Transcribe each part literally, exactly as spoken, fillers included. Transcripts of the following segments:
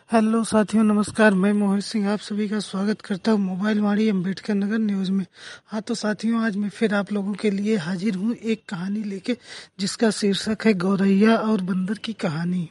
Hello साथियों, नमस्कार। मैं मोहित सिंह आप सभी का स्वागत करता हूँ मोबाइल वाणी अम्बेडकर नगर न्यूज़ में। हाँ तो साथियों, आज मैं फिर आप लोगों के लिए हाजिर हूँ एक कहानी लेके, जिसका शीर्षक है गौरैया और बंदर की कहानी।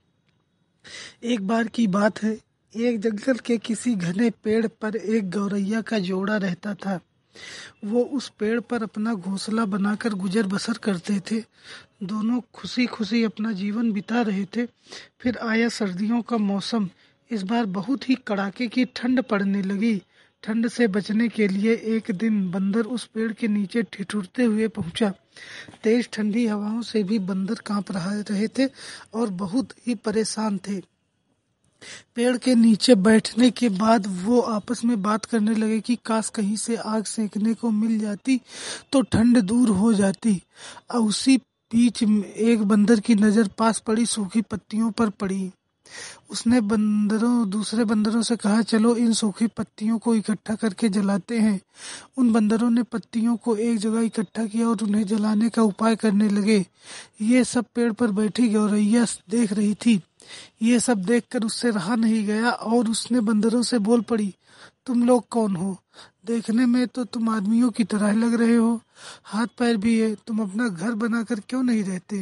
एक बार की बात है, एक जंगल के किसी घने पेड़ पर एक गौरैया का जोड़ा रहता था। वो उस पेड़ पर अपना घोंसला बनाकर गुजर बसर करते थे। दोनों खुशी खुशी अपना जीवन बिता रहे थे। फिर आया सर्दियों का मौसम। इस बार बहुत ही कड़ाके की ठंड पड़ने लगी। ठंड से बचने के लिए एक दिन बंदर उस पेड़ के नीचे ठिठुरते हुए पहुंचा। तेज ठंडी हवाओं से भी बंदर कांप रहा रहे थे और बहुत ही परेशान थे। पेड़ के नीचे बैठने के बाद वो आपस में बात करने लगे कि काश कहीं से आग सेकने को मिल जाती तो ठंड दूर हो जाती। और उसी बीच में एक बंदर की नजर पास पड़ी सूखी पत्तियों पर पड़ी। उसने बंदरों दूसरे बंदरों से कहा, चलो इन सूखी पत्तियों को इकट्ठा करके जलाते हैं। उन बंदरों ने पत्तियों को एक जगह इकट्ठा किया और उन्हें जलाने का उपाय करने लगे। ये सब पेड़ पर बैठी गौरैया देख रही थी। ये सब देखकर उससे रहा नहीं गया और उसने बंदरों से बोल पड़ी, तुम लोग कौन हो? देखने में तो तुम आदमियों की तरह लग रहे हो, हाथ पैर भी है, तुम अपना घर बनाकर क्यों नहीं रहते?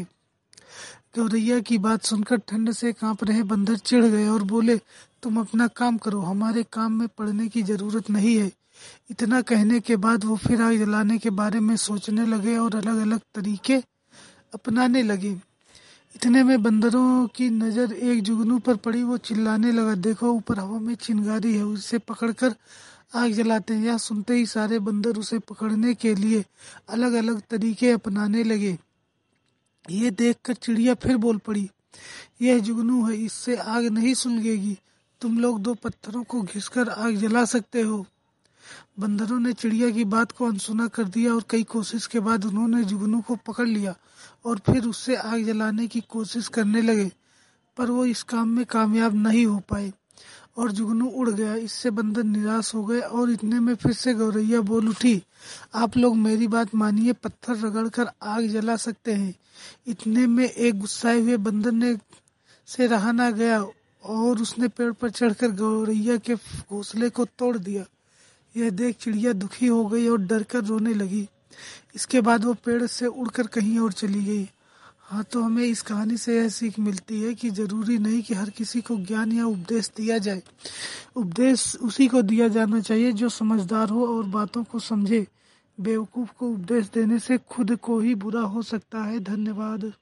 गौरैया की बात सुनकर ठंड से कांप रहे बंदर चिढ़ गए और बोले, तुम अपना काम करो, हमारे काम में पड़ने की जरूरत नहीं है। इतना कहने के बाद वो फिर आग जलाने के बारे में सोचने लगे और अलग अलग तरीके अपनाने लगे। इतने में बंदरों की नजर एक जुगनू पर पड़ी। वो चिल्लाने लगा, देखो ऊपर हवा में चिंगारी है, उसे पकड़कर आग जलाते हैं। यह सुनते ही सारे बंदर उसे पकड़ने के लिए अलग अलग तरीके अपनाने लगे। ये देखकर चिड़िया फिर बोल पड़ी, यह जुगनू है, इससे आग नहीं सुलगेगी। तुम लोग दो पत्थरों को घिसकर आग जला सकते हो। बंदरों ने चिड़िया की बात को अनसुना कर दिया और कई कोशिश के बाद उन्होंने जुगनू को पकड़ लिया और फिर उससे आग जलाने की कोशिश करने लगे, पर वो इस काम में कामयाब नहीं हो पाए और जुगनू उड़ गया। इससे बंदर निराश हो गए और इतने में फिर से गौरैया बोल उठी, आप लोग मेरी बात मानिए, पत्थर रगड़कर आग जला सकते हैं। इतने में एक गुस्साए हुए बंदर ने से रहा ना गया और उसने पेड़ पर चढ़कर गौरैया के घोंसले को तोड़ दिया। यह देख चिड़िया दुखी हो गई और डर कर रोने लगी। इसके बाद वो पेड़ से उड़कर कहीं और चली गई। हाँ तो हमें इस कहानी से यह सीख मिलती है कि जरूरी नहीं कि हर किसी को ज्ञान या उपदेश दिया जाए। उपदेश उसी को दिया जाना चाहिए जो समझदार हो और बातों को समझे। बेवकूफ को उपदेश देने से खुद को ही बुरा हो सकता है। धन्यवाद।